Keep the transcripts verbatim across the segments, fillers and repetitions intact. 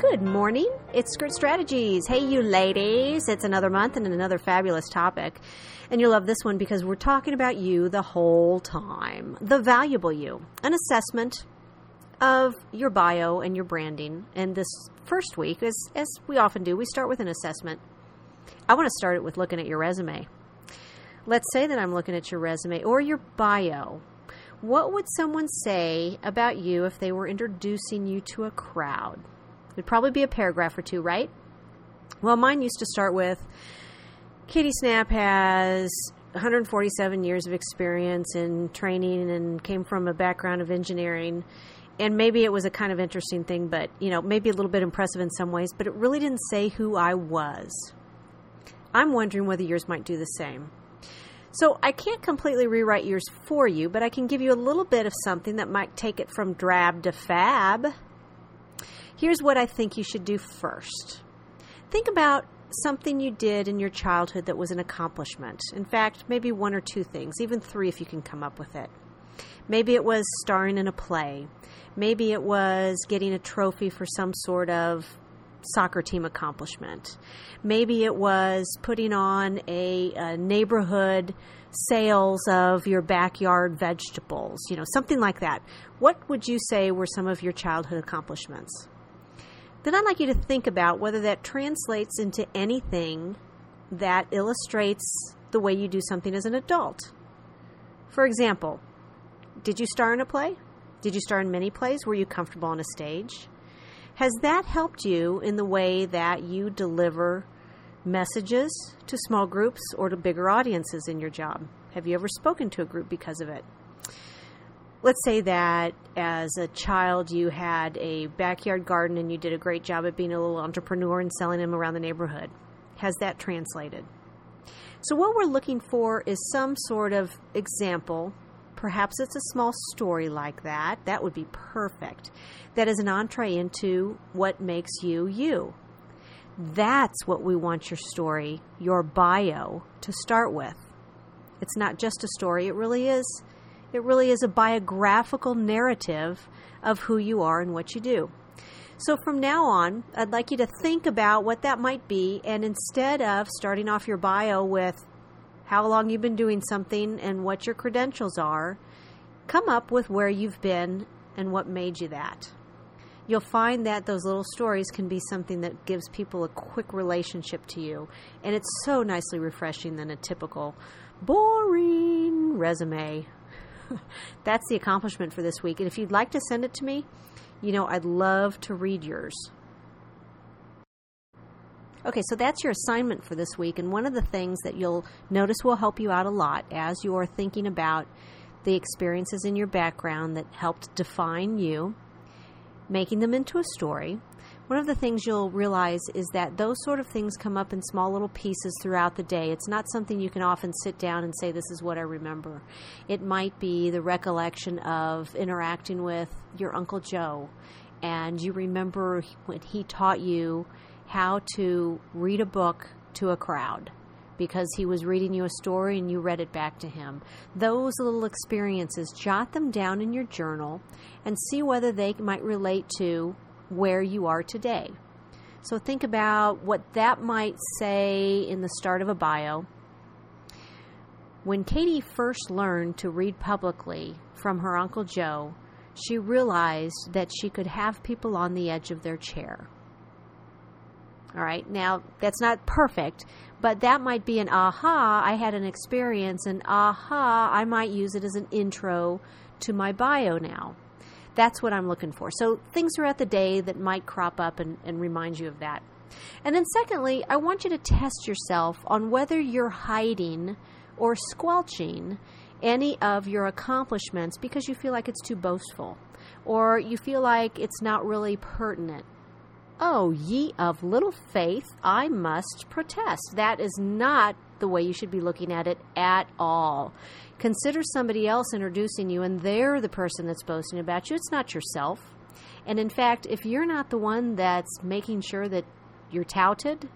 Good morning. It's Skirt Strategies. Hey, you ladies. It's another month and another fabulous topic. And you'll love this one because we're talking about you the whole time. The valuable you. An assessment of your bio and your branding. And this first week, as, as we often do, we start with an assessment. I want to start it with looking at your resume. Let's say that I'm looking at your resume or your bio. What would someone say about you if they were introducing you to a crowd? It'd probably be a paragraph or two, right? Well, mine used to start with, Katie Snap has one hundred forty-seven years of experience in training and came from a background of engineering. And maybe it was a kind of interesting thing, but, you know, maybe a little bit impressive in some ways, but it really didn't say who I was. I'm wondering whether yours might do the same. So I can't completely rewrite yours for you, but I can give you a little bit of something that might take it from drab to fab. Here's what I think you should do first. Think about something you did in your childhood that was an accomplishment. In fact, maybe one or two things, even three if you can come up with it. Maybe it was starring in a play. Maybe it was getting a trophy for some sort of soccer team accomplishment. Maybe it was putting on a, a neighborhood sales of your backyard vegetables, you know, something like that. What would you say were some of your childhood accomplishments? Then I'd like you to think about whether that translates into anything that illustrates the way you do something as an adult. For example, did you star in a play? Did you star in many plays? Were you comfortable on a stage? Has that helped you in the way that you deliver messages to small groups or to bigger audiences in your job? Have you ever spoken to a group because of it? Let's say that as a child you had a backyard garden and you did a great job at being a little entrepreneur and selling them around the neighborhood. Has that translated? So what we're looking for is some sort of example. Perhaps it's a small story like that. That would be perfect. That is an entree into what makes you you. That's what we want your story, your bio, to start with. It's not just a story. It really is. It really is a biographical narrative of who you are and what you do. So from now on, I'd like you to think about what that might be, and instead of starting off your bio with how long you've been doing something and what your credentials are, come up with where you've been and what made you that. You'll find that those little stories can be something that gives people a quick relationship to you, and it's so nicely refreshing than a typical boring resume. That's the accomplishment for this week. And if you'd like to send it to me, you know, I'd love to read yours. Okay, so that's your assignment for this week. And one of the things that you'll notice will help you out a lot as you're thinking about the experiences in your background that helped define you, making them into a story. One of the things you'll realize is that those sort of things come up in small little pieces throughout the day. It's not something you can often sit down and say, this is what I remember. It might be the recollection of interacting with your Uncle Joe, and you remember when he taught you how to read a book to a crowd because he was reading you a story and you read it back to him. Those little experiences, jot them down in your journal and see whether they might relate to where you are today. So think about what that might say in the start of a bio. When Katie first learned to read publicly from her Uncle Joe, she realized that she could have people on the edge of their chair. All right, now that's not perfect, but that might be an aha, I had an experience, and aha, I might use it as an intro to my bio now. That's what I'm looking for. So things throughout the day that might crop up and, and remind you of that. And then secondly, I want you to test yourself on whether you're hiding or squelching any of your accomplishments because you feel like it's too boastful or you feel like it's not really pertinent. Oh, ye of little faith, I must protest. That is not the way you should be looking at it at all. Consider somebody else introducing you, and they're the person that's boasting about you. It's not yourself. And in fact, if you're not the one that's making sure that you're touted,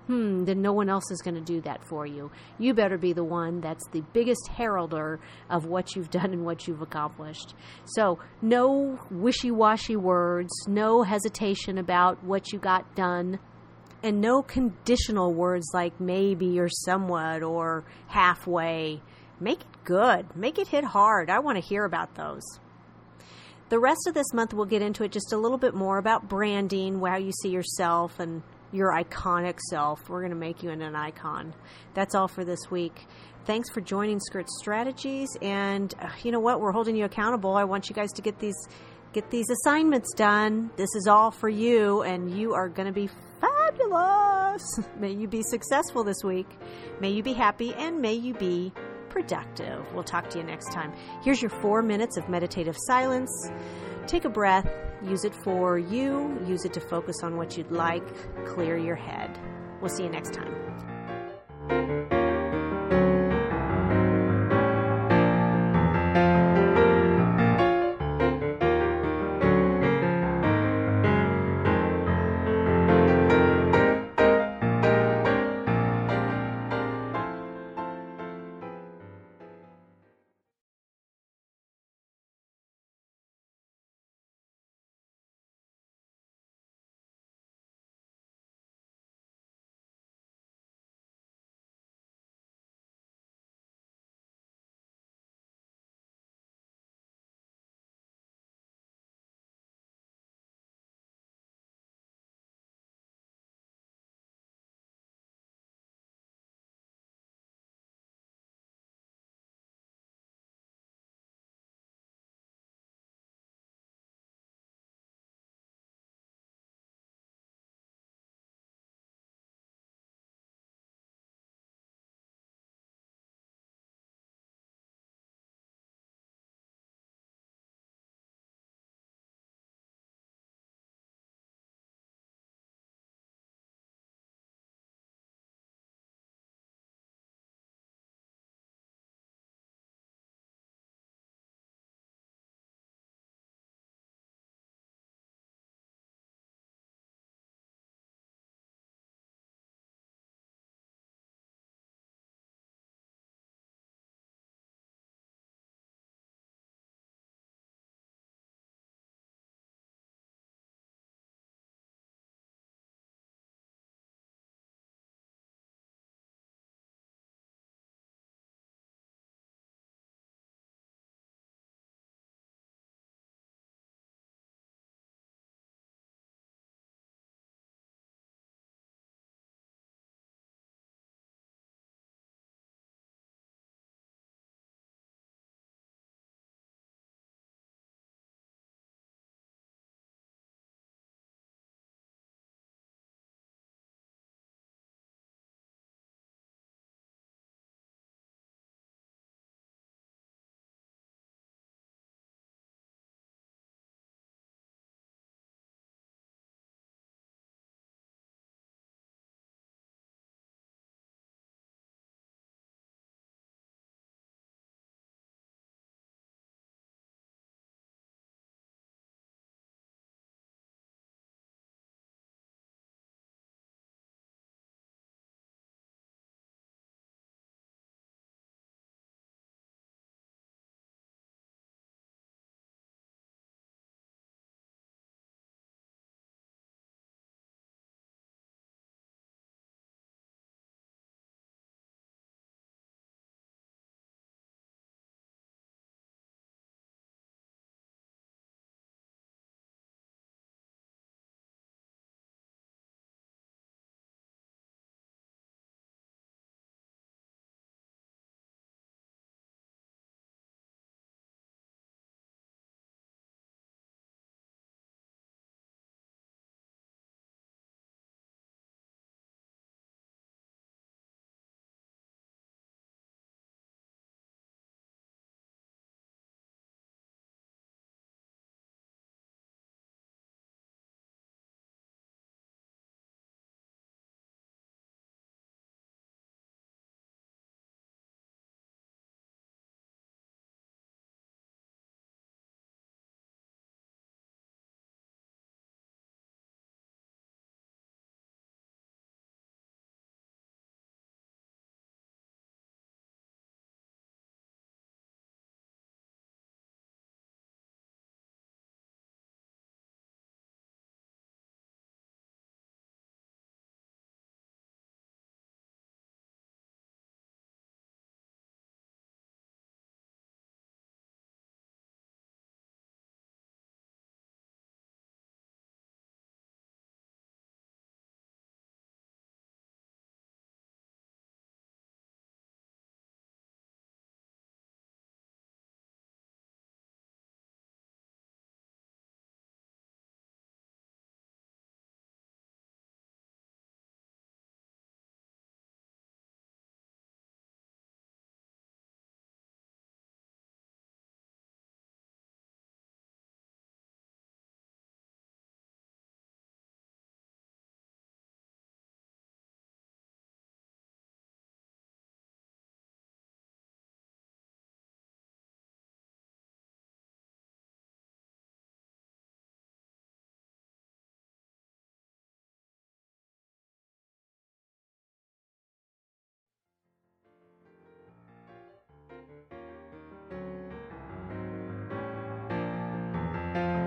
hmm, then no one else is going to do that for you. You better be the one that's the biggest heralder of what you've done and what you've accomplished. So no wishy-washy words, no hesitation about what you got done, and no conditional words like maybe or somewhat or halfway. Make it good. Make it hit hard. I want to hear about those. The rest of this month, we'll get into it just a little bit more about branding, how you see yourself and your iconic self. We're going to make you into an icon. That's all for this week. Thanks for joining Skirt Strategies. And uh, you know what? We're holding you accountable. I want you guys to get these get these assignments done. This is all for you, and you are going to be fabulous. May you be successful this week. May you be happy, and may you be productive. We'll talk to you next time. Here's your four minutes of meditative silence. Take a breath. Use it for you. Use it to focus on what you'd like. Clear your head. We'll see you next time. you.